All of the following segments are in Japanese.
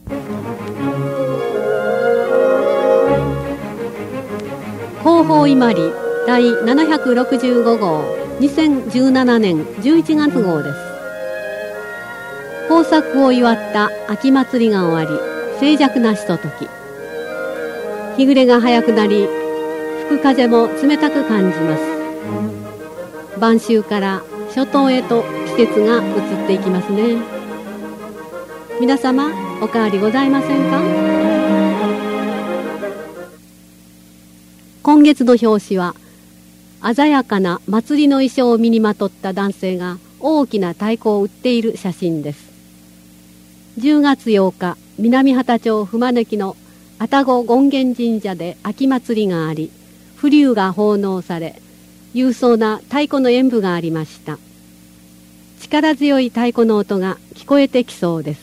広報伊万里第765号2017年11月号です。豊作を祝った秋祭りが終わり、静寂なひととき。日暮れが早くなり、吹く風も冷たく感じます。晩秋から初冬へと季節が移っていきますね。皆様お変わりございませんか？今月の表紙は鮮やかな祭りの衣装を身にまとった男性が大きな太鼓を打っている写真です。10月8日、南畑町熊貫の愛宕権現神社で秋祭りがあり、風流が奉納され、勇壮な太鼓の演舞がありました。力強い太鼓の音が聞こえてきそうです。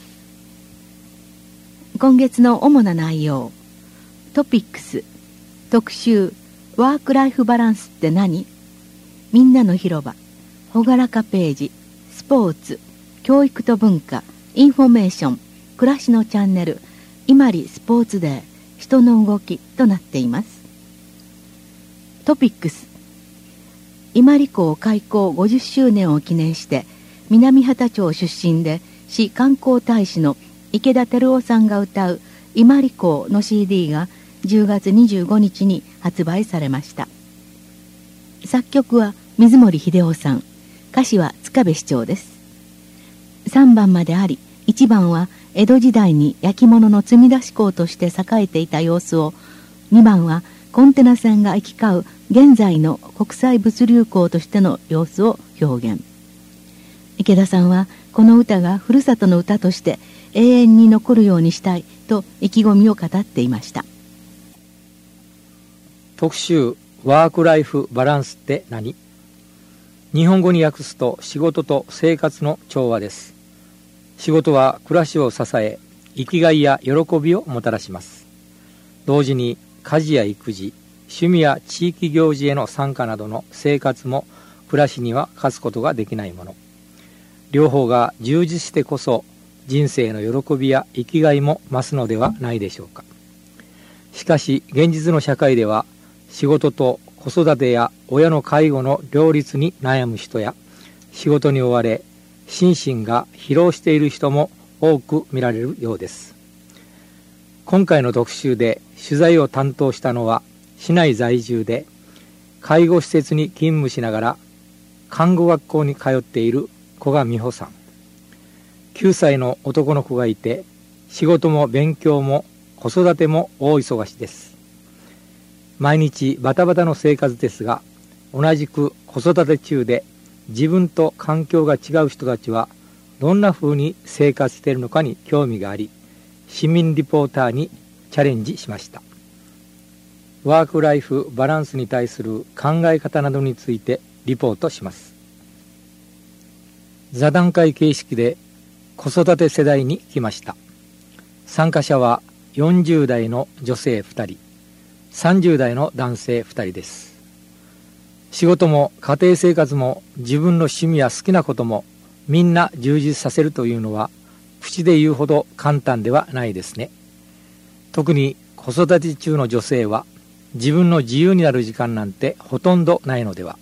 今月の主な内容。トピックス特集、ワークライフバランスって何？みんなの広場、ほがらかページ、スポーツ、教育と文化、インフォメーション、暮らしのチャンネル、伊万里スポーツデー、人の動きとなっています。トピックス、伊万里港開港50周年を記念して、南畑町出身で市観光大使の池田照夫さんが歌う伊万里港の CD が10月25日に発売されました。作曲は水森秀夫さん、歌詞は塚部市長です。3番まであり、1番は江戸時代に焼き物の積み出し港として栄えていた様子を、2番はコンテナ船が行き交う現在の国際物流港としての様子を表現。池田さんはこの歌がふるさとの歌として永遠に残るようにしたいと意気込みを語っていました。 特集、ワークライフバランスって何？日本語に訳すと仕事と生活の調和です。仕事は暮らしを支え、生きがいや喜びをもたらします。同時に家事や育児、趣味や地域行事への参加などの生活も暮らしには欠くことができないもの。両方が充実してこそ人生の喜びや生きがいも増すのではないでしょうか。しかし現実の社会では仕事と子育てや親の介護の両立に悩む人や、仕事に追われ心身が疲労している人も多く見られるようです。今回の特集で取材を担当したのは、市内在住で介護施設に勤務しながら看護学校に通っている古賀美穂さん。9歳の男の子がいて、仕事も勉強も子育ても大忙しです。毎日バタバタの生活ですが、同じく子育て中で自分と環境が違う人たちはどんな風に生活しているのかに興味があり、市民リポーターにチャレンジしました。ワークライフバランスに対する考え方などについてリポートします。座談会形式で子育て世代に来ました。参加者は40代の女性2人、30代の男性2人です。仕事も家庭生活も自分の趣味や好きなこともみんな充実させるというのは口で言うほど簡単ではないですね。特に子育て中の女性は自分の自由になる時間なんてほとんどないのでは。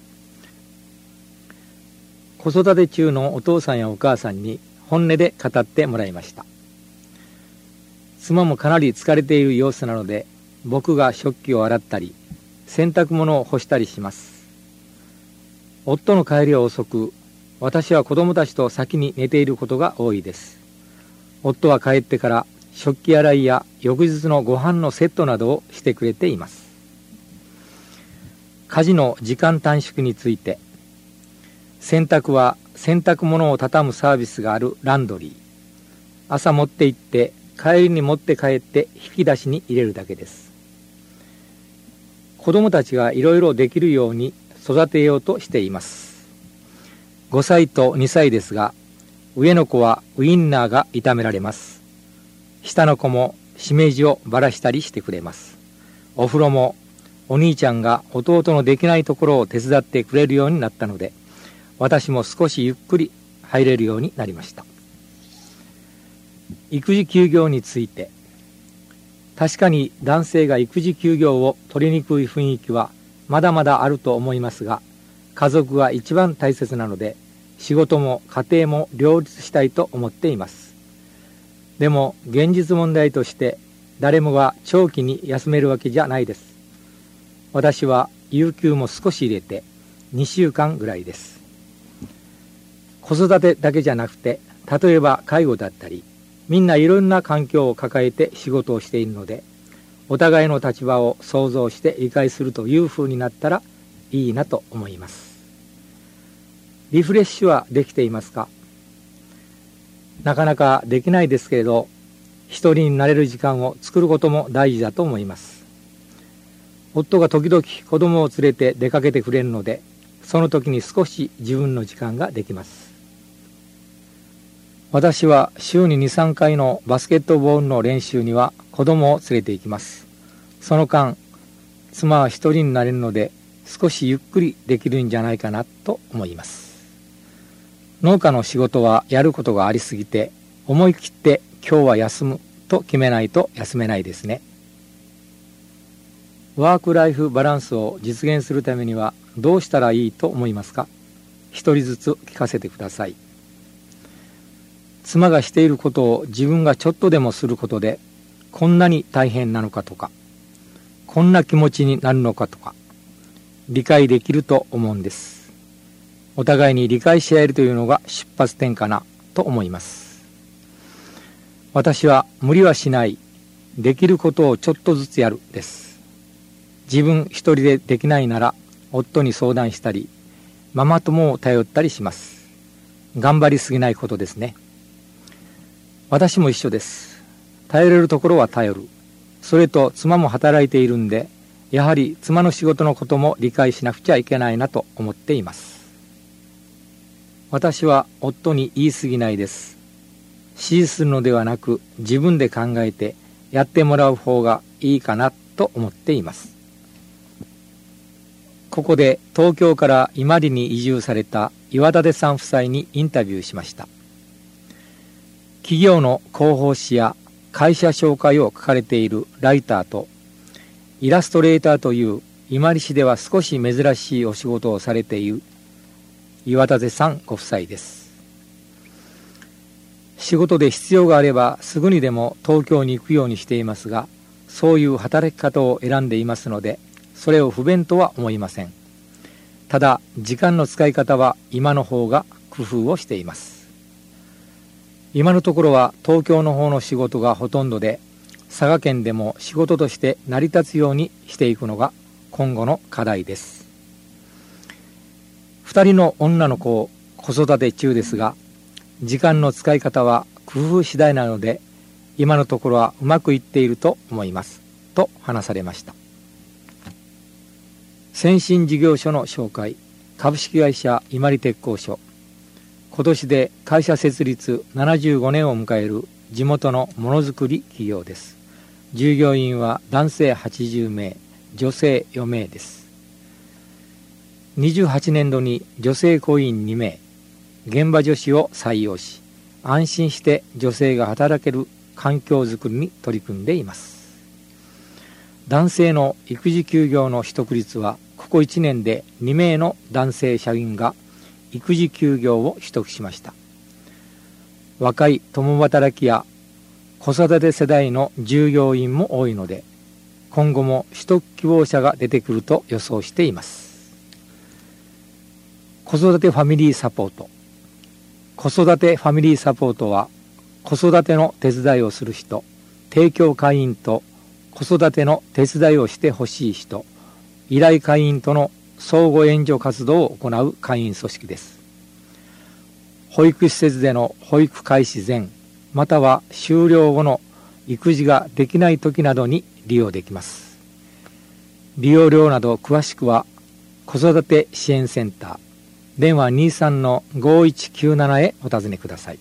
子育て中のお父さんやお母さんに本音で語ってもらいました。妻もかなり疲れている様子なので、僕が食器を洗ったり洗濯物を干したりします。夫の帰りは遅く、私は子供たちと先に寝ていることが多いです。夫は帰ってから食器洗いや翌日のご飯のセットなどをしてくれています。家事の時間短縮について、洗濯は洗濯物を畳むサービスがあるランドリー。朝持って行って帰りに持って帰って引き出しに入れるだけです。子供たちがいろいろできるように育てようとしています。5歳と2歳ですが、上の子はウインナーが炒められます。下の子もしめじをばらしたりしてくれます。お風呂もお兄ちゃんが弟のできないところを手伝ってくれるようになったので、私も少しゆっくり入れるようになりました。 育児休業について、確かに男性が育児休業を取りにくい雰囲気はまだまだあると思いますが、家族が一番大切なので、仕事も家庭も両立したいと思っています。でも現実問題として誰もが長期に休めるわけじゃないです。私は有給も少し入れて2週間ぐらいです。子育てだけじゃなくて、例えば介護だったり、みんないろんな環境を抱えて仕事をしているので、お互いの立場を想像して理解するというふうになったらいいなと思います。リフレッシュはできていますか？なかなかできないですけれど、一人になれる時間を作ることも大事だと思います。夫が時々子供を連れて出かけてくれるので、その時に少し自分の時間ができます。私は週に 2,3 回のバスケットボールの練習には子供を連れて行きます。その間、妻は一人になれるので、少しゆっくりできるんじゃないかなと思います。農家の仕事はやることがありすぎて、思い切って今日は休むと決めないと休めないですね。ワークライフバランスを実現するためにはどうしたらいいと思いますか？一人ずつ聞かせてください。妻がしていることを自分がちょっとでもすることで、こんなに大変なのかとか、こんな気持ちになるのかとか、理解できると思うんです。お互いに理解し合えるというのが出発点かなと思います。私は無理はしない、できることをちょっとずつやるです。自分一人でできないなら夫に相談したり、ママ友を頼ったりします。頑張りすぎないことですね。私も一緒です。頼れるところは頼る。それと妻も働いているんで、やはり妻の仕事のことも理解しなくちゃいけないなと思っています。私は夫に言い過ぎないです。指示するのではなく、自分で考えてやってもらう方がいいかなと思っています。ここで東京から伊万里に移住された岩立さん夫妻にインタビューしました。企業の広報誌や会社紹介を書かれているライターと、イラストレーターという伊万里市では少し珍しいお仕事をされている岩立さんご夫妻です。仕事で必要があればすぐにでも東京に行くようにしていますが、そういう働き方を選んでいますので、それを不便とは思いません。ただ時間の使い方は今の方が工夫をしています。今のところは東京の方の仕事がほとんどで、佐賀県でも仕事として成り立つようにしていくのが今後の課題です。2人の女の子を子育て中ですが、時間の使い方は工夫次第なので、今のところはうまくいっていると思いますと話されました。先進事業所の紹介、株式会社伊万里鉄工所。今年で会社設立75年を迎える地元のものづくり企業です。従業員は男性80名、女性4名です。28年度に女性工員2名、現場女子を採用し、安心して女性が働ける環境づくりに取り組んでいます。男性の育児休業の取得率は、ここ1年で2名の男性社員が育児休業を取得しました。若い共働きや子育て世代の従業員も多いので、今後も取得希望者が出てくると予想しています。子育てファミリーサポート。子育てファミリーサポートは、子育ての手伝いをする人、提供会員と子育ての手伝いをしてほしい人、依頼会員との相互援助活動を行う会員組織です。保育施設での保育開始前、または終了後の育児ができない時などに利用できます。利用料など詳しくは、子育て支援センター、電話 23-5197 へお尋ねください。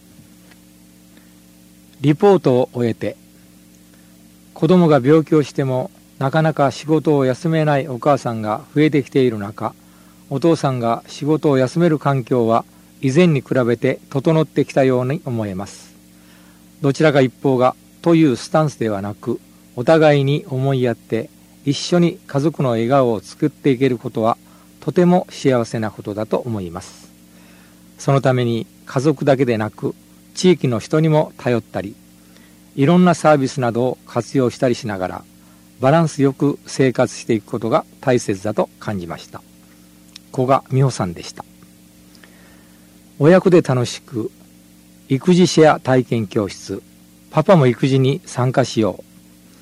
リポートを終えて、子供が病気をしてもなかなか仕事を休めないお母さんが増えてきている中、お父さんが仕事を休める環境は以前に比べて整ってきたように思えます。 どちらか一方がというスタンスではなく、お互いに思いやって一緒に家族の笑顔を作っていけることはとても幸せなことだと思います。そのために家族だけでなく地域の人にも頼ったり、いろんなサービスなどを活用したりしながらバランスよく生活していくことが大切だと感じました。古賀美穂さんでした。親子で楽しく育児シェア体験教室、パパも育児に参加しよう。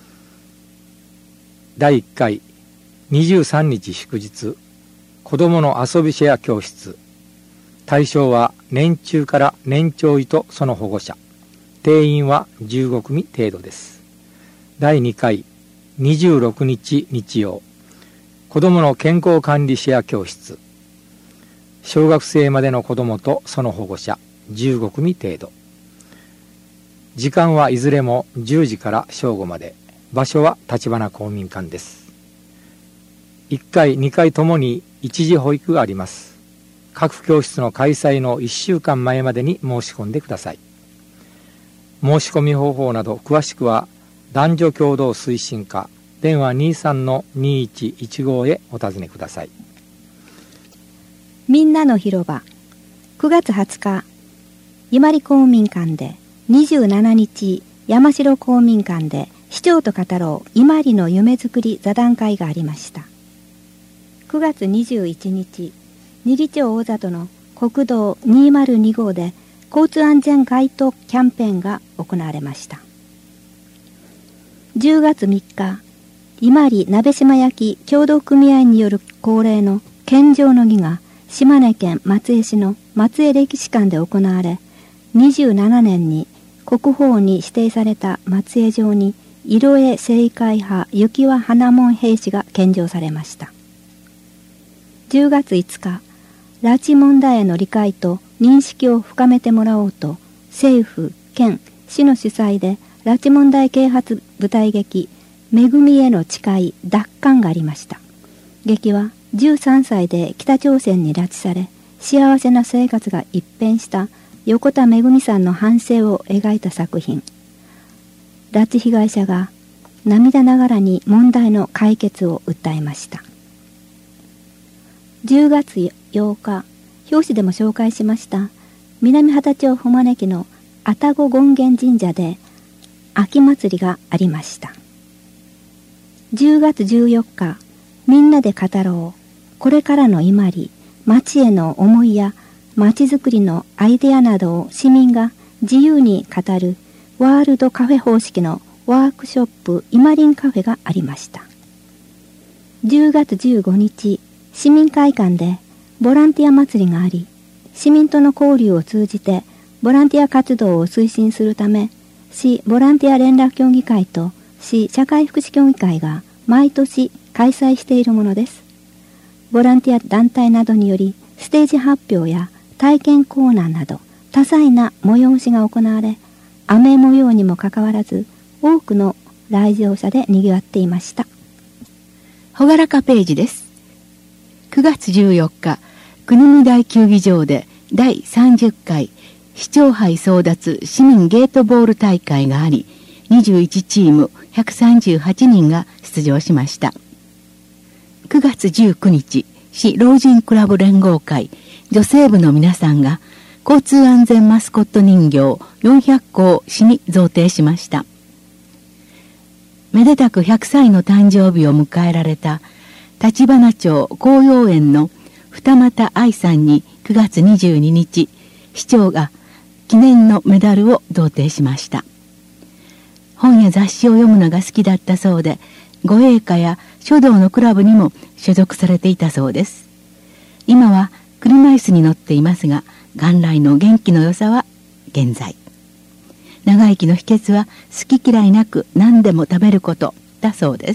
第1回23日祝日子どもの遊びシェア教室。対象は年中から年長児とその保護者。定員は15組程度です。第2回26日日曜子どもの健康管理シェア教室。小学生までの子どもとその保護者15組程度。時間はいずれも10時から正午まで。場所は立花公民館です。1回2回ともに一時保育があります。各教室の開催の1週間前までに申し込んでください。申し込み方法など詳しくは男女共同推進課電話 23-2115 へお尋ねください。 みんなの広場9月20日伊万里公民館で、27日山城公民館で市長と語ろう伊万里の夢づくり座談会がありました。9月21日二里町大里の国道202号で交通安全街頭キャンペーンが行われました。10月3日伊万里鍋島焼協同組合による恒例の献上の儀が島根県松江市の松江歴史館で行われ、27年に国宝に指定された松江城に色絵正解派雪輪花門兵士が献上されました。10月5日拉致問題への理解と認識を深めてもらおうと、政府、県、市の主催で拉致問題啓発舞台劇めぐみへの誓い奪還がありました。劇は13歳で北朝鮮に拉致され幸せな生活が一変した横田めぐみさんの反省を描いた作品。拉致被害者が涙ながらに問題の解決を訴えました。10月8日表紙でも紹介しました南畑町穂招の愛宕権現神社で秋祭りがありました。10月14日みんなで語ろうこれからの伊万里町への思いや町づくりのアイデアなどを市民が自由に語るワールドカフェ方式のワークショップ伊万里カフェがありました。10月15日市民会館でボランティア祭りがあり、市民との交流を通じてボランティア活動を推進するため、市ボランティア連絡協議会と市社会福祉協議会が毎年開催しているものです。ボランティア団体などによりステージ発表や体験コーナーなど多彩な催しが行われ、雨模様にもかかわらず多くの来場者で賑わっていました。 ほがらかページです。9月14日国見台球技場で第30回市長杯争奪市民ゲートボール大会があり、21チーム138人が出場しました。9月19日市老人クラブ連合会女性部の皆さんが交通安全マスコット人形400個を市に贈呈しました。めでたく100歳の誕生日を迎えられた立花町紅葉園の二俣愛さんに9月22日市長が記念のメダルを贈呈しました。本や雑誌を読むのが好きだったそうで、護衛課や書道のクラブにも所属されていたそうです。今は車椅子に乗っていますが、元来の元気の良さは現在。長生きの秘訣は好き嫌いなく何でも食べることだそうです。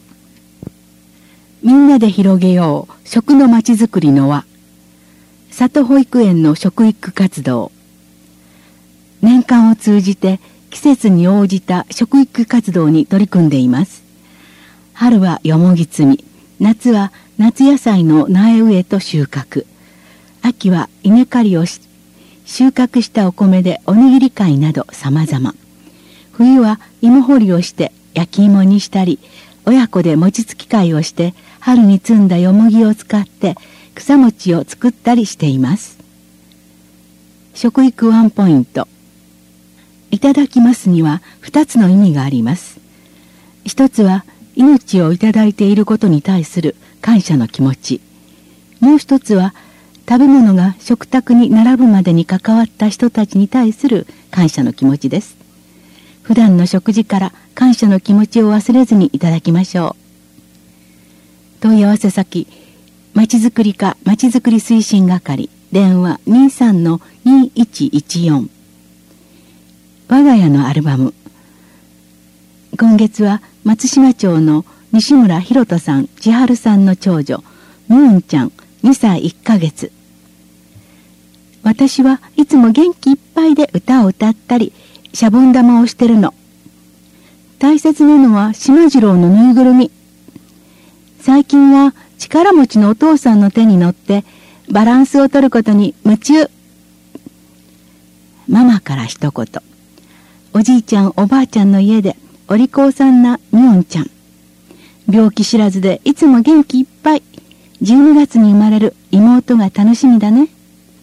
みんなで広げよう食のまちづくりの輪。里保育園の食育活動。年間を通じて季節に応じた食育活動に取り組んでいます。春はよもぎ摘み、夏は夏野菜の苗植えと収穫、秋は稲刈りをし、 収穫したお米でおにぎり会など様々。冬は芋掘りをして焼き芋にしたり、親子で餅つき会をして春に摘んだよもぎを使って草餅を作ったりしています。食育ワンポイント。いただきますには2つの意味があります。一つは命をいただいていることに対する感謝の気持ち。もう一つは食べ物が食卓に並ぶまでに関わった人たちに対する感謝の気持ちです。普段の食事から感謝の気持ちを忘れずにいただきましょう。問い合わせ先、まちづくり課まちづくり推進係、電話 23-2114。我が家のアルバム。今月は松島町の西村博人さん、千春さんの長女、みゅんちゃん、2歳1ヶ月。私はいつも元気いっぱいで歌を歌ったり、シャボン玉をしてるの。大切なのは島次郎のぬいぐるみ。最近は力持ちのお父さんの手に乗ってバランスを取ることに夢中。ママから一言。おじいちゃんおばあちゃんの家でお利口さんなみおんちゃん。病気知らずでいつも元気いっぱい。12月に生まれる妹が楽しみだね。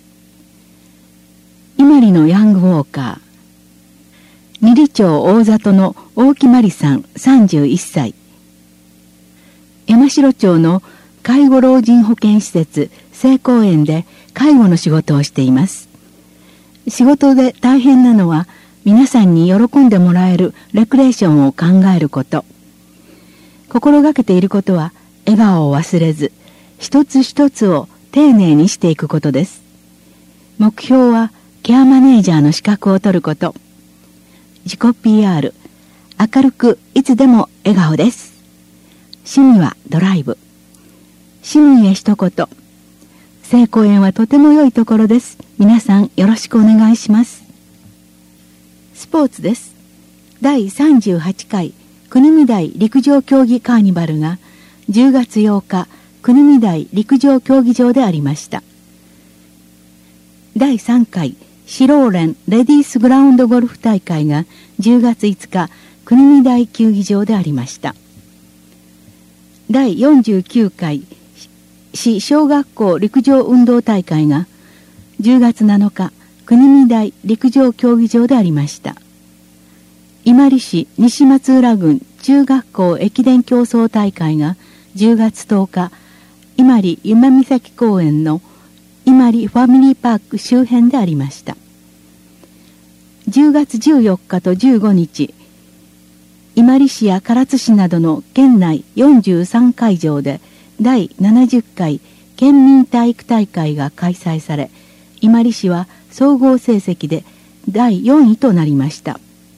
伊万里のヤングウォーカー。二里町大里の大木まりさん31歳。山城町の介護老人保健施設聖光園で介護の仕事をしています。仕事で大変なのは皆さんに喜んでもらえるレクレーションを考えること。心がけていることは笑顔を忘れず、一つ一つを丁寧にしていくことです。目標はケアマネージャーの資格を取ること。自己 PR、明るくいつでも笑顔です。趣味はドライブ。市民へ一言。聖光園はとても良いところです。皆さんよろしくお願いします。スポーツです。第38回国見台陸上競技カーニバルが10月8日国見台陸上競技場でありました。第3回シローレンレディースグラウンドゴルフ大会が10月5日国見台球技場でありました。第49回市小学校陸上運動大会が10月7日国見台陸上競技場でありました。伊万里市西松浦郡中学校駅伝競争大会が10月10日伊万里夢岬公園の伊万里ファミリーパーク周辺でありました。10月14日と15日、伊万里市や唐津市などの県内43会場で第70回県民体育大会が開催され、伊万里市は総合成績で第4位となりました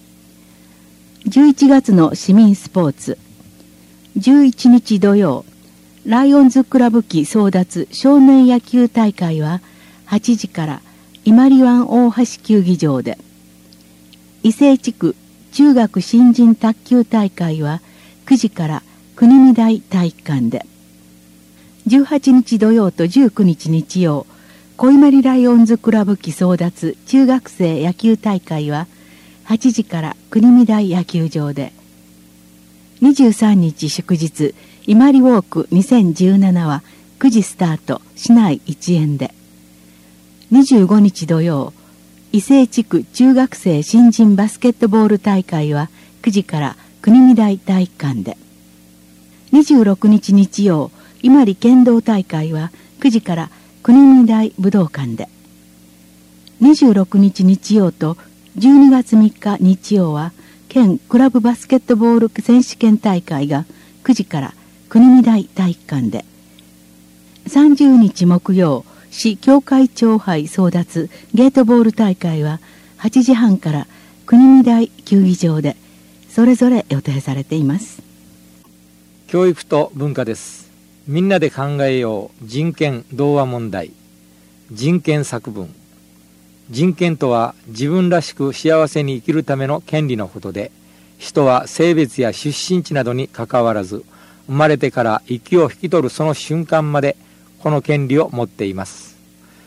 。11月の市民スポーツ。11日土曜、ライオンズクラブ旗争奪少年野球大会は8時から伊万里湾大橋球技場で、伊勢地区中学新人卓球大会は9時から国見台体育館で、18日土曜と19日日曜、小伊万里ライオンズクラブ旗争奪中学生野球大会は8時から国見台野球場で、23日祝日伊万里ウォーク2017は9時スタート、市内1円で、25日土曜伊勢地区中学生新人バスケットボール大会は9時から国見台体育館で、26日日曜伊万里剣道大会は9時から国見台武道館で、26日日曜と12月3日日曜は県クラブバスケットボール選手権大会が9時から国見台体育館で、30日木曜市協会長杯争奪ゲートボール大会は8時半から国見台球技場でそれぞれ予定されています。 教育と文化です。みんなで考えよう人権童話問題。人権作文。人権とは自分らしく幸せに生きるための権利のことで、人は性別や出身地などにかかわらず、生まれてから息を引き取るその瞬間までこの権利を持っています。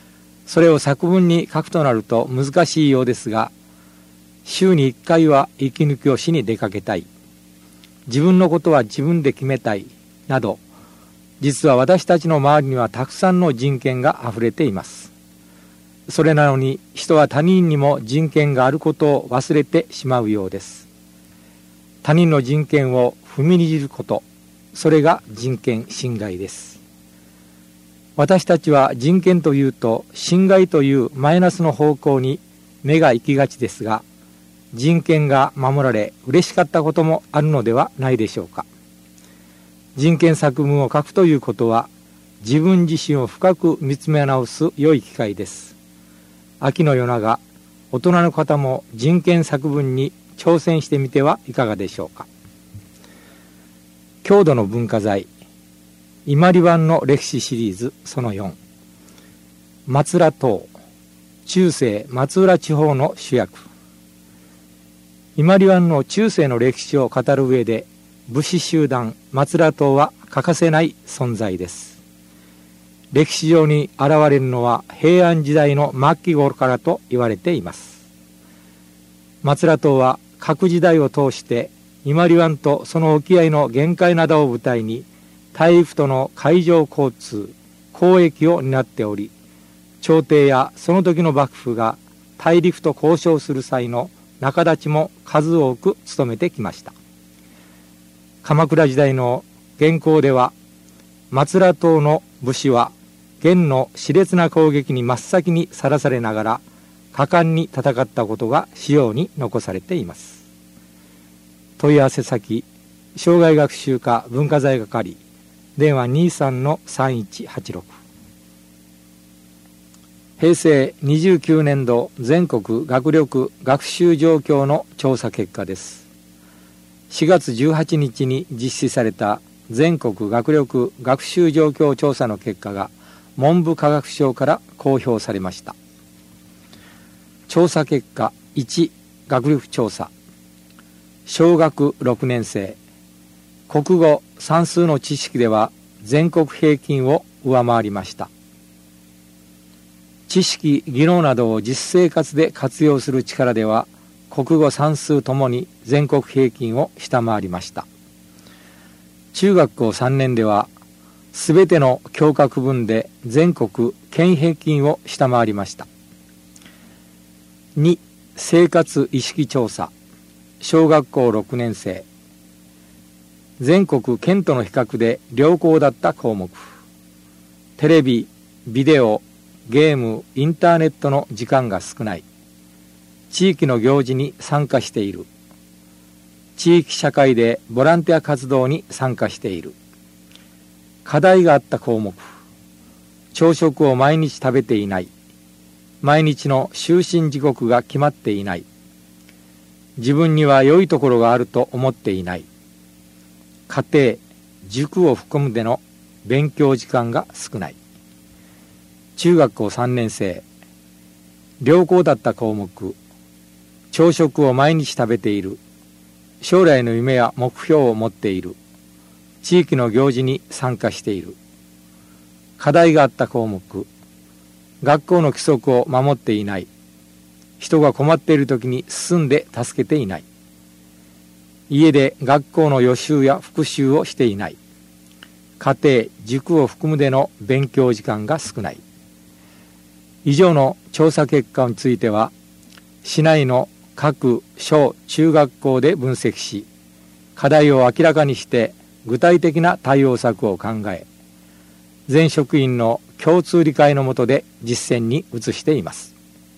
それを作文に書くとなると難しいようですが、週に1回は息抜きをしに出かけたい、自分のことは自分で決めたいなど、実は私たちの周りにはたくさんの人権があふれています。それなのに人は他人にも人権があることを忘れてしまうようです。他人の人権を踏みにじること、それが人権侵害です。私たちは人権というと侵害というマイナスの方向に目が行きがちですが、人権が守られ嬉しかったこともあるのではないでしょうか。人権作文を書くということは、自分自身を深く見つめ直す良い機会です。秋の夜長、大人の方も人権作文に挑戦してみてはいかがでしょうか。郷土の文化財、伊万里湾の歴史シリーズその4、松浦島、中世松浦地方の主役。伊万里湾の中世の歴史を語る上で、武士集団松浦党は欠かせない存在です。歴史上に現れるのは平安時代の末期頃からと言われています。松浦党は各時代を通して伊万里湾とその沖合の限界などを舞台に大陸との海上交通、交易を担っており、朝廷やその時の幕府が大陸と交渉する際の仲立ちも数多く務めてきました。鎌倉時代の元寇では、松浦党の武士は元の熾烈な攻撃に真っ先にさらされながら果敢に戦ったことが資料に残されています。問い合わせ先、生涯学習課文化財係、電話 23-3186。平成29年度全国学力学習状況の調査結果です。4月18日に実施された全国学力学習状況調査の結果が文部科学省から公表されました。調査結果1、学力調査。小学6年生、国語算数の知識では全国平均を上回りました。知識技能などを実生活で活用する力では国語算数ともに全国平均を下回りました。中学校3年ではすべての教科区分で全国県平均を下回りました。2、生活意識調査。小学校6年生、全国県との比較で良好だった項目。テレビ、ビデオ、ゲーム、インターネットの時間が少ない。地域の行事に参加している。地域社会でボランティア活動に参加している。課題があった項目。朝食を毎日食べていない。毎日の就寝時刻が決まっていない。自分には良いところがあると思っていない。家庭、塾を含むでの勉強時間が少ない。中学校3年生、良好だった項目。朝食を毎日食べている。将来の夢や目標を持っている。地域の行事に参加している。課題があった項目。学校の規則を守っていない。人が困っているときに進んで助けていない。家で学校の予習や復習をしていない。家庭、塾を含むでの勉強時間が少ない。以上の調査結果については、市内の各小中学校で分析し、課題を明らかにして具体的な対応策を考え、全職員の共通理解の下で実践に移しています。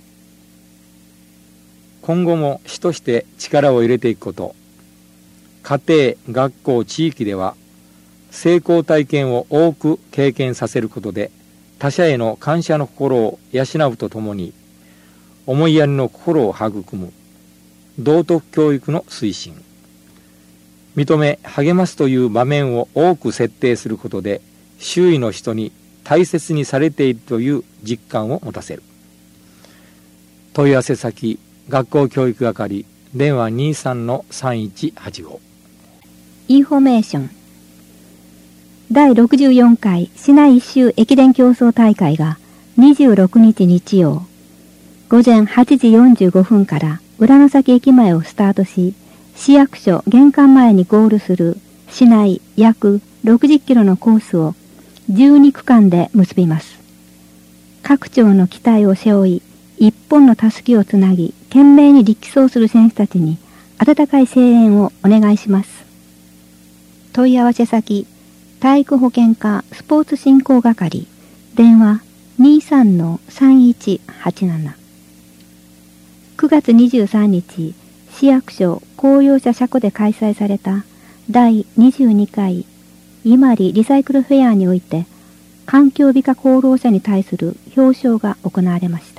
今後も主として力を入れていくこと、家庭、学校、地域では成功体験を多く経験させることで他者への感謝の心を養うとともに、思いやりの心を育む道徳教育の推進、認め励ますという場面を多く設定することで周囲の人に大切にされているという実感を持たせる。問い合わせ先、学校教育係、電話 23-3185。 インフォメーション。第64回市内一周駅伝競争大会が 26日日曜、午前8時45分から浦野崎駅前をスタートし、市役所玄関前にゴールする市内約60キロのコースを12区間で結びます。各町の期待を背負い、一本のたすきをつなぎ、懸命に力走する選手たちに温かい声援をお願いします。問い合わせ先、体育保健課スポーツ振興係、電話 23-3187。9月23日、市役所公用車車庫で開催された第22回伊万里リサイクルフェアにおいて、環境美化功労者に対する表彰が行われました。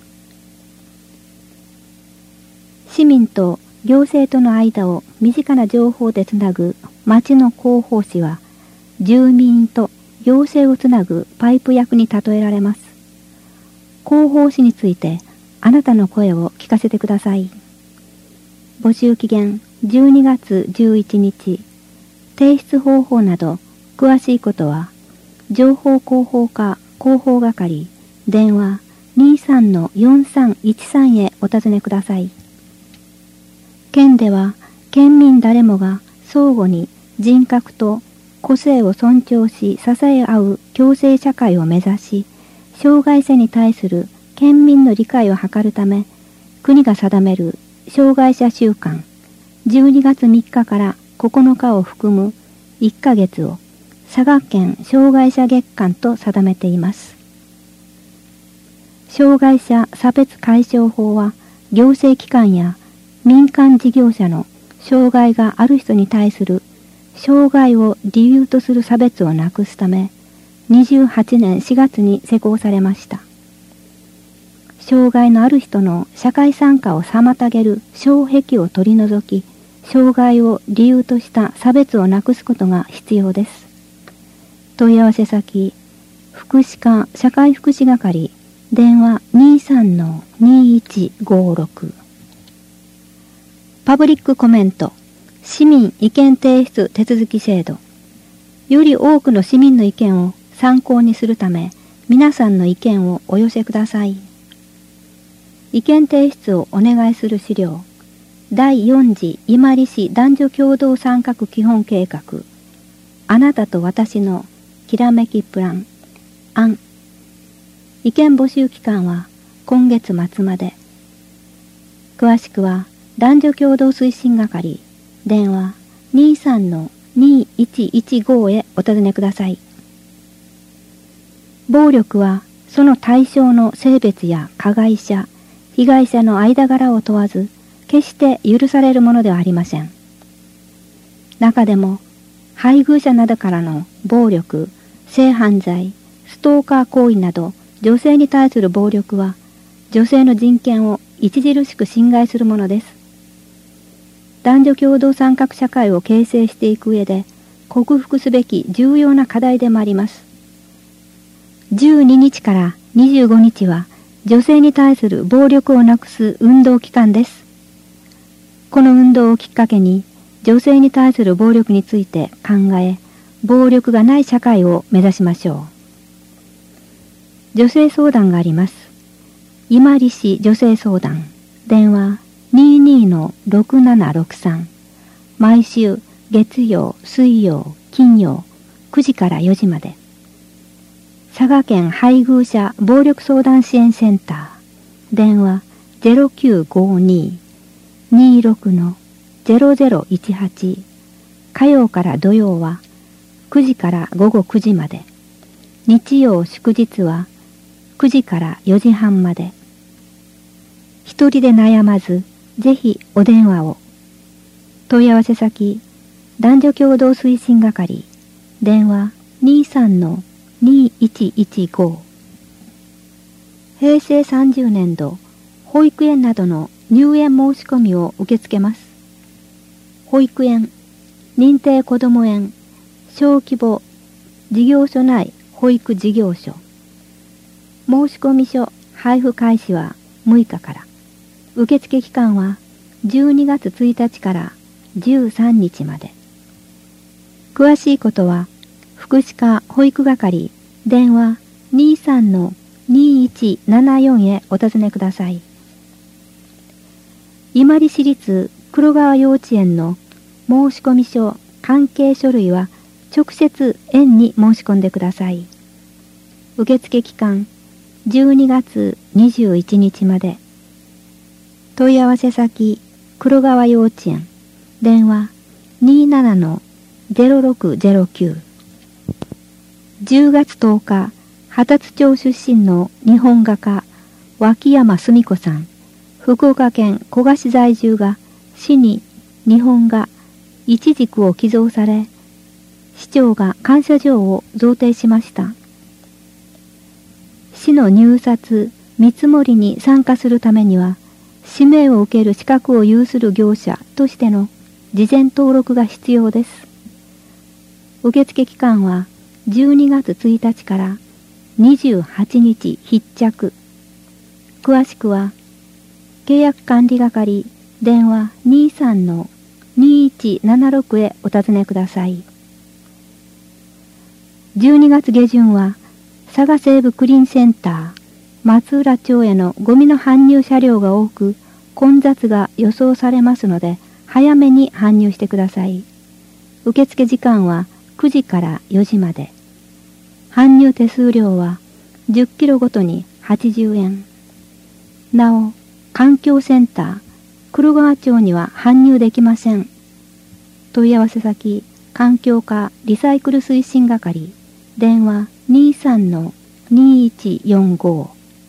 市民と行政との間を身近な情報でつなぐ町の広報誌は、住民と行政をつなぐパイプ役に例えられます。広報誌についてあなたの声を聞かせてください。募集期限12月11日。提出方法など詳しいことは情報広報課広報係電話 23-4313 へお尋ねください。県では県民誰もが相互に人格と個性を尊重し支え合う共生社会を目指し、障害者に対する県民の理解を図るため、国が定める障害者週間12月3日から9日を含む1ヶ月を佐賀県障害者月間と定めています。障害者差別解消法は、行政機関や民間事業者の障害がある人に対する障害を理由とする差別をなくすため、28年4月に施行されました。障害のある人の社会参加を妨げる障壁を取り除き、障害を理由とした差別をなくすことが必要です。問い合わせ先、福祉課社会福祉係、電話 23-2156。パブリックコメント、市民意見提出手続き制度。より多くの市民の意見を参考にするため、皆さんの意見をお寄せください。意見提出をお願いする資料、第4次伊万里市男女共同参画基本計画、あなたと私のきらめきプラン、案。意見募集期間は今月末まで。詳しくは男女共同推進係、電話 23-2115 へお尋ねください。暴力はその対象の性別や加害者、被害者の間柄を問わず、決して許されるものではありません。中でも、配偶者などからの暴力、性犯罪、ストーカー行為など、女性に対する暴力は、女性の人権を著しく侵害するものです。男女共同参画社会を形成していく上で、克服すべき重要な課題でもあります。12日から25日は、女性に対する暴力をなくす運動期間です。この運動をきっかけに、女性に対する暴力について考え、暴力がない社会を目指しましょう。女性相談があります。伊万里市女性相談、電話 22-6763。毎週月曜、水曜、金曜、9時から4時まで。佐賀県配偶者暴力相談支援センター、電話 0952-26-0018。火曜から土曜は9時から午後9時まで。日曜祝日は9時から4時半まで。一人で悩まず、ぜひお電話を。問い合わせ先、男女共同推進係、電話 23-2115。平成30年度、保育園などの入園申し込みを受け付けます。保育園、認定こども園、小規模事業所内保育事業所。申込書配布開始は6日から。受付期間は12月1日から13日まで。詳しいことは、福祉課保育係電話 2174へお尋ねください。伊万里市立黒川幼稚園の申込書関係書類は直接園に申し込んでください。受付期間12月21日まで。問い合わせ先黒川幼稚園、電話 27-0609。10月10日、羽立町出身の日本画家脇山澄子さん、福岡県古賀市在住が市に日本画一軸を寄贈され、市長が感謝状を贈呈しました。市の入札見積もりに参加するためには、指名を受ける資格を有する業者としての事前登録が必要です。受付期間は12月1日から28日必着。詳しくは、契約管理係電話 23-2176 へお尋ねください。12月下旬は、佐賀西部クリーンセンター、松浦町へのゴミの搬入車両が多く、混雑が予想されますので、早めに搬入してください。受付時間は9時から4時まで。搬入手数料は10キロごとに80円。なお、環境センター、黒川町には搬入できません。問い合わせ先、環境課リサイクル推進係、電話 23-2145。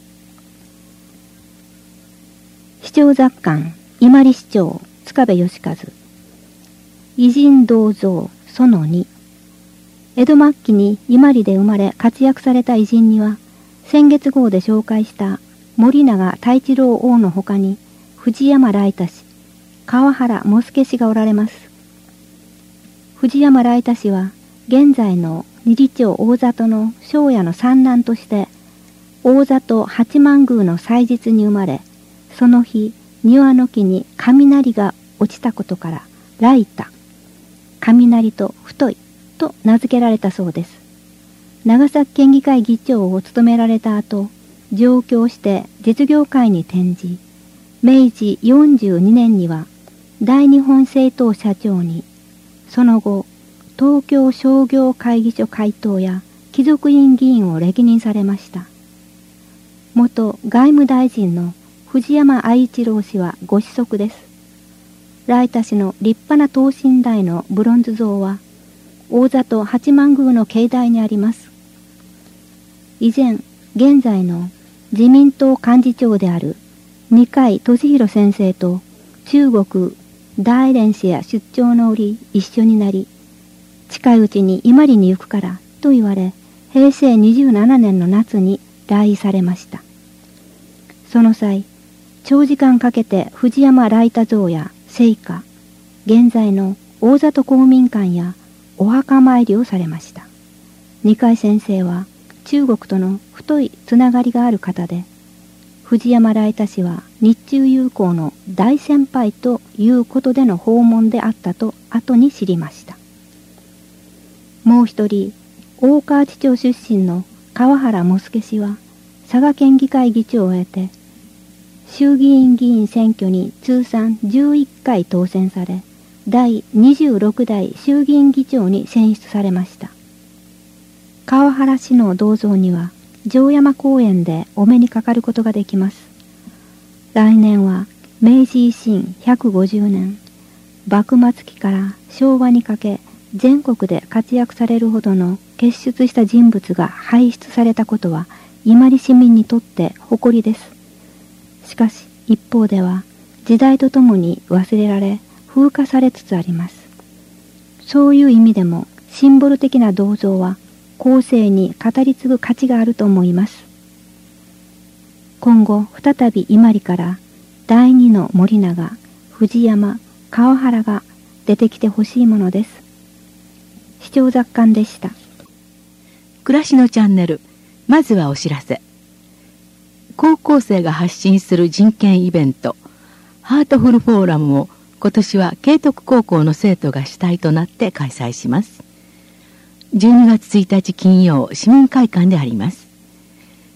市長雑感、伊万里市長、塚部義和。偉人銅像、その2。江戸末期に伊万里で生まれ活躍された偉人には、先月号で紹介した森永太一郎王のほかに、藤山来太氏、川原茂助氏がおられます。藤山来太氏は、現在の二里町大里の庄屋の三男として、大里八幡宮の祭日に生まれ、その日、庭の木に雷が落ちたことから、来太、雷と太いと名付けられたそうです。長崎県議会議長を務められた後、上京して実業界に転じ、明治42年には大日本製陶社長に、その後、東京商業会議所会頭や貴族院議員を歴任されました。元外務大臣の藤山愛一郎氏はご子息です。来太氏の立派な等身大のブロンズ像は、大里八幡宮の境内にあります。以前、現在の自民党幹事長である二階俊博先生と中国大連市や出張の折一緒になり、近いうちに伊万里に行くからと言われ、平成27年の夏に来位されました。その際、長時間かけて藤山来太像や聖火、現在の大里公民館やお墓参りをされました。二階先生は中国との太いつながりがある方で、藤山来太氏は日中友好の大先輩ということでの訪問であったと後に知りました。もう一人、大川内町出身の川原茂助氏は佐賀県議会議長を得て、衆議院議員選挙に通算11回当選され、第26代衆議院議長に選出されました。川原氏の銅像には、城山公園でお目にかかることができます。来年は明治維新150年、幕末期から昭和にかけ、全国で活躍されるほどの傑出した人物が輩出されたことは、伊万里市民にとって誇りです。しかし一方では時代とともに忘れられ風化されつつあります。そういう意味でもシンボル的な銅像は後世に語り継ぐ価値があると思います。今後再び伊万里から第二の森永、藤山、川原が出てきてほしいものです。市長雑感でした。 暮らしのチャンネル、まずはお知らせ。高校生が発信する人権イベント、ハートフルフォーラムを今年は慶徳高校の生徒が主体となって開催します。12月1日金曜、市民会館であります。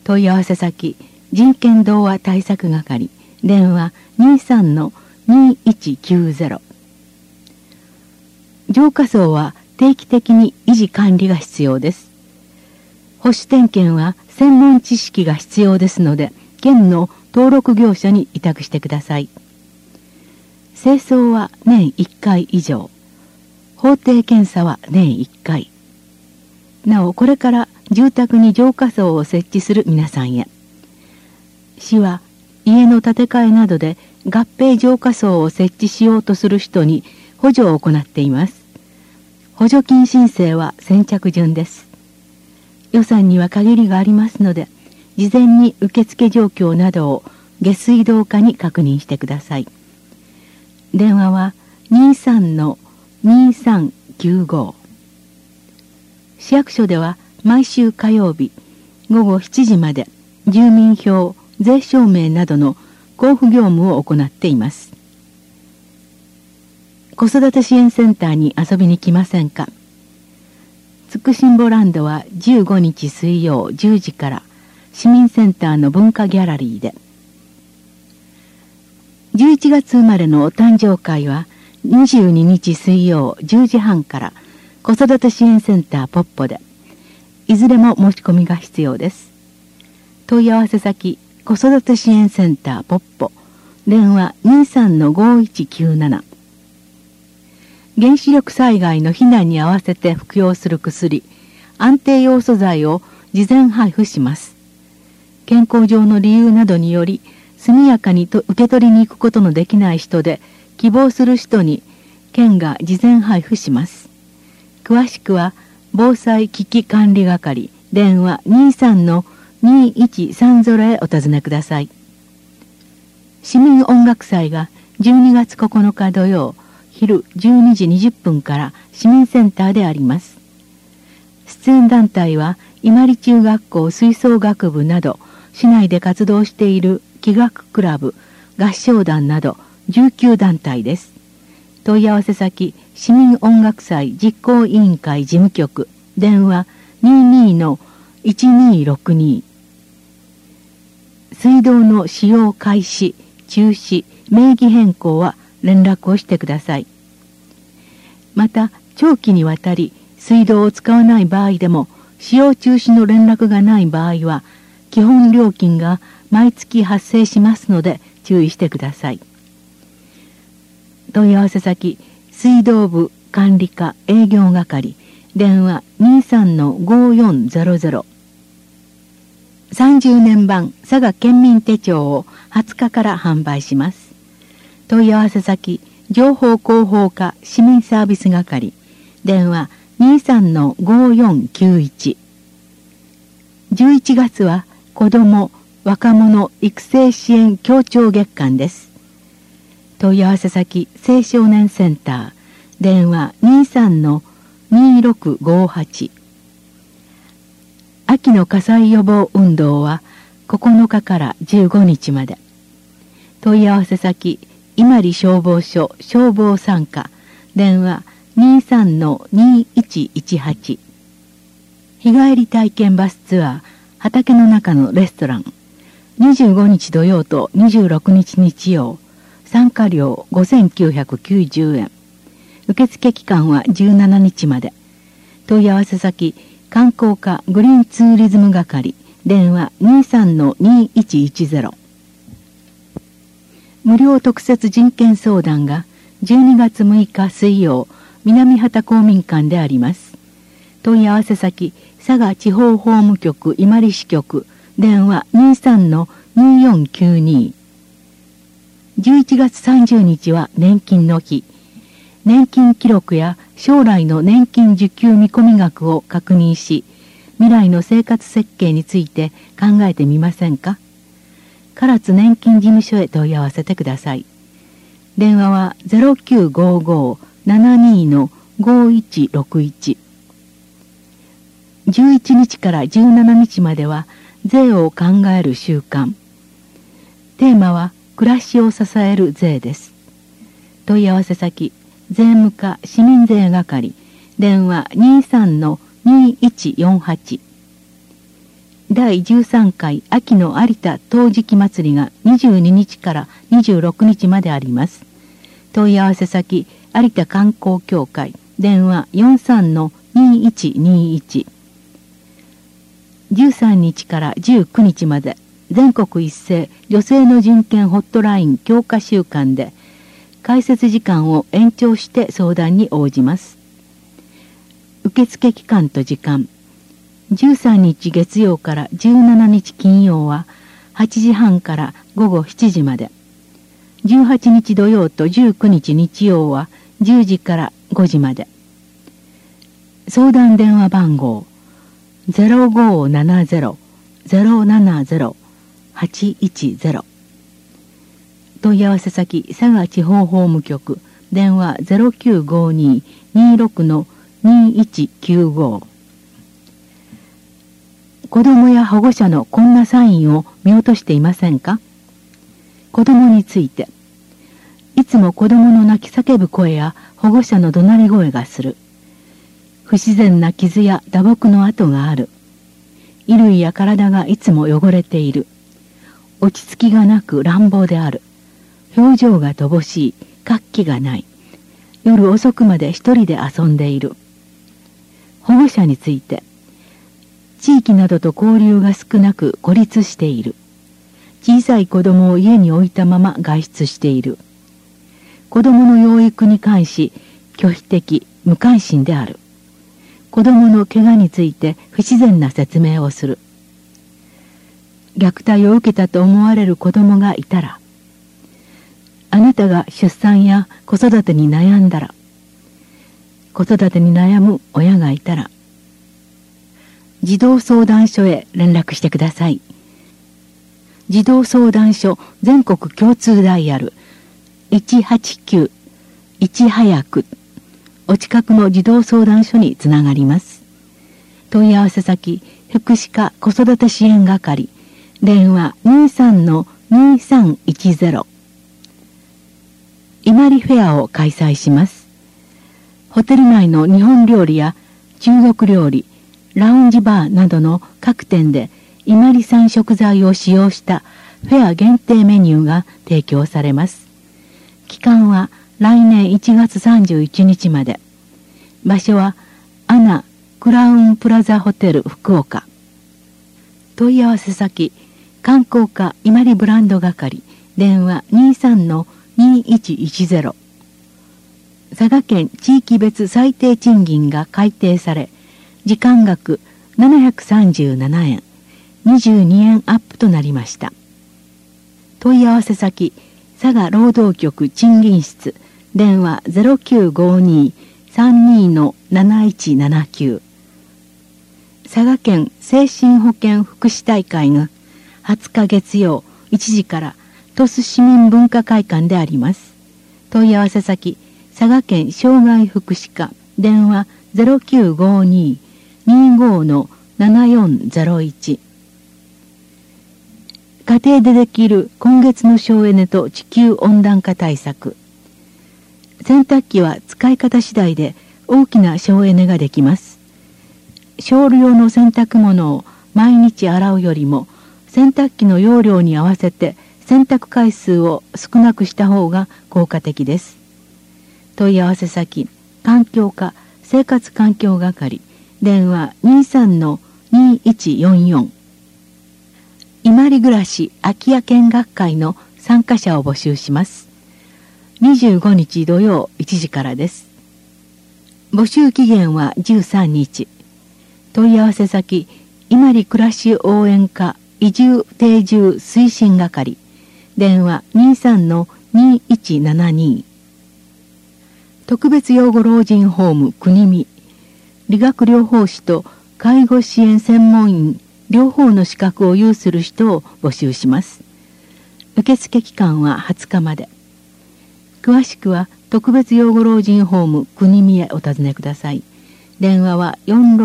問い合わせ先人権童話対策係、電話 23-2190。浄化槽は定期的に維持管理が必要です。保守点検は専門知識が必要ですので、県の登録業者に委託してください。清掃は年1回以上。法定検査は年1回。なお、これから住宅に浄化槽を設置する皆さんへ。市は家の建て替えなどで合併浄化槽を設置しようとする人に補助を行っています。補助金申請は先着順です。予算には限りがありますので、事前に受付状況などを下水道課に確認してください。電話は 23-2395。市役所では毎週火曜日午後7時まで住民票、税証明などの交付業務を行っています。子育て支援センターに遊びに来ませんか？つくしんぼランドは15日水曜10時から市民センターの文化ギャラリーで。11月生まれのお誕生会は22日水曜10時半から子育て支援センターポッポで、いずれも申し込みが必要です。問い合わせ先子育て支援センターポッポ、電話 23-5197。原子力災害の避難に合わせて服用する薬、安定ヨウ素剤を事前配布します。健康上の理由などにより速やかに受け取りに行くことのできない人で、希望する人に県が事前配布します。詳しくは防災危機管理係、電話 23-2130 へお尋ねください。市民音楽祭が12月9日土曜昼12時20分から市民センターであります。出演団体は伊万里中学校吹奏楽部など市内で活動している器楽クラブ、合唱団など19団体です。問い合わせ先市民音楽祭実行委員会事務局、電話 22-1262。水道の使用開始、中止、名義変更は連絡をしてください。また長期にわたり水道を使わない場合でも、使用中止の連絡がない場合は基本料金が毎月発生しますので注意してください。問い合わせ先水道部管理課営業係、電話 23-5400。30年版佐賀県民手帳を20日から販売します。問い合わせ先情報広報課市民サービス係、電話 23-5491。11月は子ども・若者育成支援協調月間です。問い合わせ先青少年センター、電話 23-2658。秋の火災予防運動は9日から15日まで。問い合わせ先伊万里消防署消防参加、電話 23-2118。日帰り体験バスツアー畑の中のレストラン、25日土曜と26日日曜、参加料5990円。受付期間は17日まで。問い合わせ先観光課グリーンツーリズム係、電話 23-2110。無料特設人権相談が12月6日水曜、南畑公民館であります。問い合わせ先佐賀地方法務局伊万里支局、電話 23-2492。11月30日は年金の日。年金記録や将来の年金受給見込み額を確認し、未来の生活設計について考えてみませんか？唐津年金事務所へ問い合わせてください。電話は 0955-72-5161。11日から17日までは税を考える週間。テーマは暮らしを支える税です。問い合わせ先税務課市民税係、電話 23-2148。 第13回秋の有田陶磁器祭りが22日から26日まであります。問い合わせ先有田観光協会、電話 43-2121。13日から19日まで全国一斉女性の人権ホットライン強化週間で開設時間を延長して相談に応じます。受付期間と時間、13日月曜から17日金曜は8時半から午後7時まで、18日土曜と19日日曜は10時から5時まで。相談電話番号 0570-070-810。問い合わせ先佐賀地方法務局、電話 0952-26-2195。子供や保護者のこんなサインを見落としていませんか？子供について、いつも子供の泣き叫ぶ声や保護者の怒鳴り声がする。不自然な傷や打撲の跡がある。衣類や体がいつも汚れている。落ち着きがなく乱暴である。表情が乏しい。活気がない。夜遅くまで一人で遊んでいる。保護者について、地域などと交流が少なく孤立している。小さい子供を家に置いたまま外出している。子供の養育に関し拒否的、無関心である。子供の怪我について不自然な説明をする。虐待を受けたと思われる子供がいたら、あなたが出産や子育てに悩んだら、子育てに悩む親がいたら、児童相談所へ連絡してください。児童相談所全国共通ダイヤル189-1早く、お近くの児童相談所につながります。問い合わせ先福祉課子育て支援係、電話 23-2310。伊万里フェアを開催します。ホテル内の日本料理や中国料理、ラウンジバーなどの各店で伊万里産食材を使用したフェア限定メニューが提供されます。期間は来年1月31日まで。場所はアナクラウンプラザホテル福岡。問い合わせ先観光課伊万里ブランド係、電話 23-2110。佐賀県地域別最低賃金が改定され、時間額737円、22円アップとなりました。問い合わせ先佐賀労働局賃金室、電話 0952-32-7179。佐賀県精神保健福祉大会が20日月曜1時から鳥栖市民文化会館であります。問い合わせ先佐賀県障害福祉課、電話 0952-25-7401。家庭でできる今月の省エネと地球温暖化対策。洗濯機は使い方次第で大きな省エネができます。少量の洗濯物を毎日洗うよりも、洗濯機の容量に合わせて洗濯回数を少なくした方が効果的です。問い合わせ先環境課生活環境係、電話 23-2144。伊万里暮らし空き家見学会の参加者を募集します。25日土曜1時からです。募集期限は13日。問い合わせ先伊万里暮らし応援課移住定住推進係、電話 23-2172。特別養護老人ホーム国見、理学療法士と介護支援専門員両方の資格を有する人を募集します。受付期間は20日まで。詳しくは特別養護老人ホーム国見へお尋ねください。電話は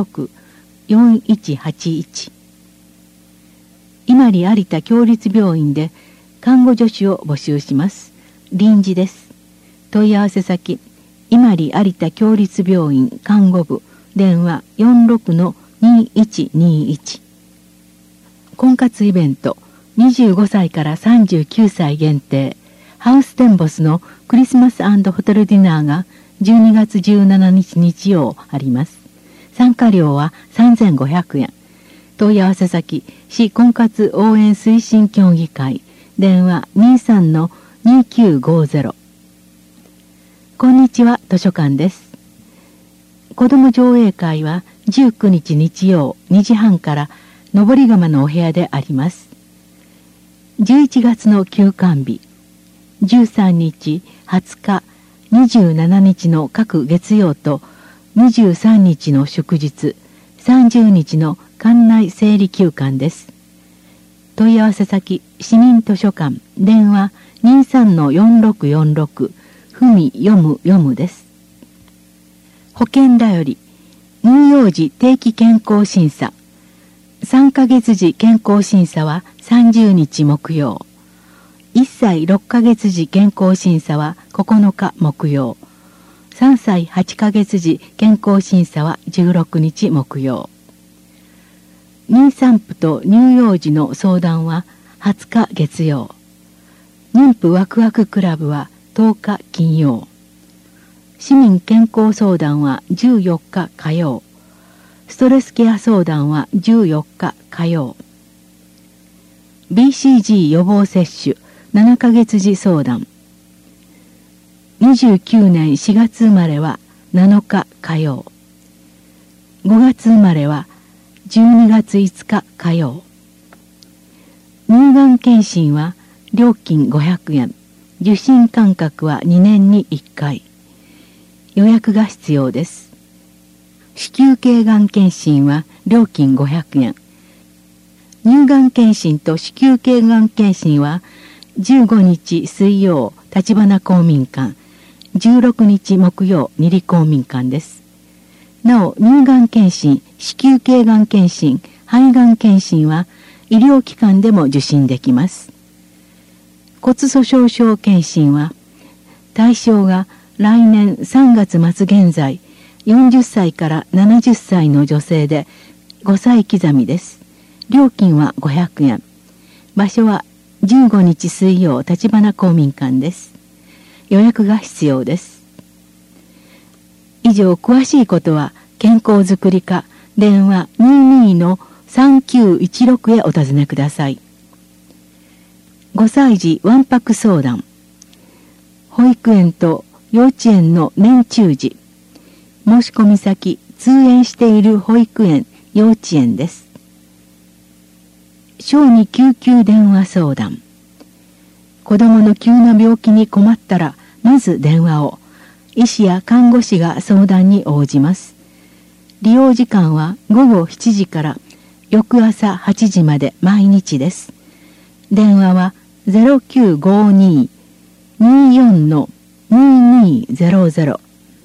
46-4181。伊万里有田共立病院で看護助手を募集します。臨時です。問い合わせ先伊万里有田共立病院看護部、電話 46-2121。 婚活イベント25歳から39歳限定ハウステンボスのクリスマス&ホテルディナーが12月17日日曜あります。参加料は3500円。問い合わせ先、市婚活応援推進協議会、電話 23-2950。こんにちは、図書館です。子ども上映会は19日日曜2時半から登釜のお部屋であります。11月の休館日、13日、20日、27日の各月曜と23日の祝日、30日の館内整理休館です。問い合わせ先、市民図書館、電話 23-4646、ふみ読むです。保険だより、乳幼児定期健康審査、3ヶ月時健康審査は30日木曜、1歳6ヶ月時健康審査は9日木曜、3歳8ヶ月時健康審査は16日木曜。妊産婦と乳幼児の相談は20日月曜。妊婦ワクワククラブは10日金曜。市民健康相談は14日火曜。ストレスケア相談は14日火曜。BCG 予防接種7ヶ月時相談。29年4月生まれは7日火曜。5月生まれは12月5日火曜。乳がん検診は料金500円。受診間隔は2年に1回。予約が必要です。子宮頸がん検診は料金500円。乳がん検診と子宮頸がん検診は15日水曜立花公民館、16日木曜二里公民館です。なお乳がん検診、子宮頸がん検診、肺がん検診は医療機関でも受診できます。骨粗鬆症検診は対象が来年3月末現在40歳から70歳の女性で5歳刻みです。料金は500円。場所は15日水曜立花公民館です。予約が必要です。以上、詳しいことは健康づくり課電話 22-3916 へお尋ねください。5歳児わんぱく相談。保育園と幼稚園の年中時。申し込み先、通園している保育園、幼稚園です。小児救急電話相談。子供の急な病気に困ったら、まず電話を。医師や看護師が相談に応じます。利用時間は午後7時から翌朝8時まで毎日です。電話は 0952-24-2200。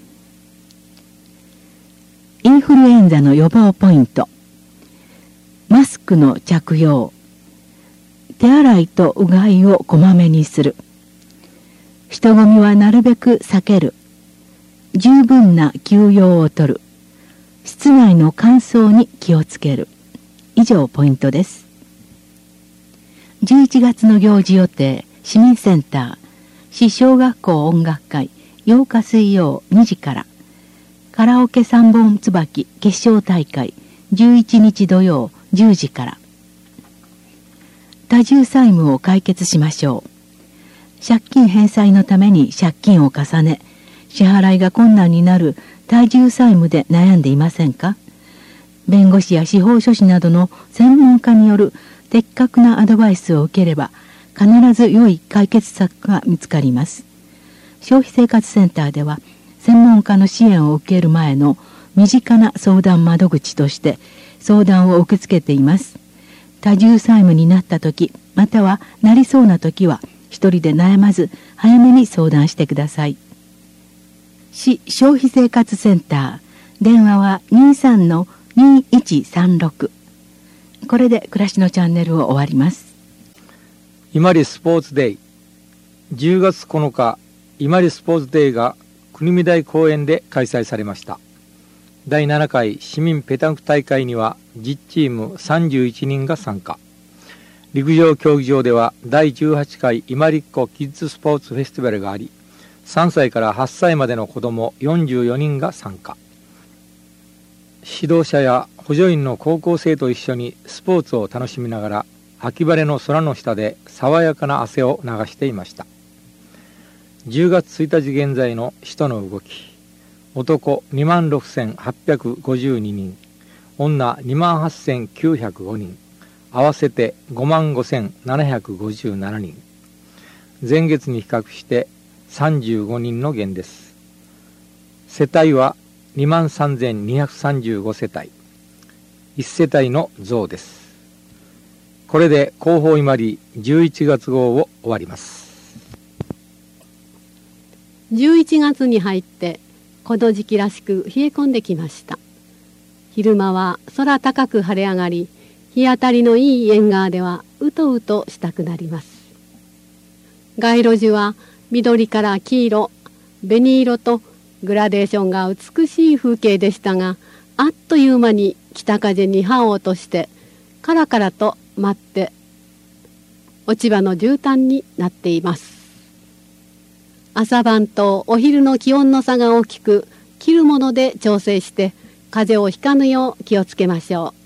インフルエンザの予防ポイント。マスクの着用。手洗いとうがいをこまめにする。人混みはなるべく避ける。十分な休養をとる。室内の乾燥に気をつける。以上ポイントです。11月の行事予定、市民センター、市小学校音楽会、8日水曜2時から、カラオケ3本椿決勝大会、11日土曜10時から。多重債務を解決しましょう。借金返済のために借金を重ね、支払いが困難になる多重債務で悩んでいませんか？弁護士や司法書士などの専門家による的確なアドバイスを受ければ、必ず良い解決策が見つかります。消費生活センターでは、専門家の支援を受ける前の身近な相談窓口として相談を受け付けています。多重債務になった時、またはなりそうな時は、一人で悩まず早めに相談してください。市消費生活センター、電話は 23-2136。これで暮らしのチャンネルを終わります。 伊万里スポーツデイ。10月9日、伊万里スポーツデイが国見台公園で開催されました。第7回市民ペタンク大会には10チーム31人が参加。 陸上競技場では第18回今立湖キッズスポーツフェスティバルがあり、3歳から8歳までの子ども44人が参加。指導者や補助員の高校生と一緒にスポーツを楽しみながら、秋晴れの空の下で爽やかな汗を流していました。10月1日現在の人の動き、男26,852人、女28,905人、合わせて55,757人。前月に比較して35人の減です。世帯は23,235世帯、1世帯の増です。これで広報伊万里11月号を終わります。 11月に入ってこの時期らしく冷え込んできました。昼間は空高く晴れ上がり、日当たりのいい縁側ではうとうとしたくなります。街路樹は緑から黄色、紅色とグラデーションが美しい風景でしたが、あっという間に北風に葉を落としてカラカラと舞って落ち葉の絨毯になっています。朝晩とお昼の気温の差が大きく、着るもので調整して風邪をひかぬよう気をつけましょう。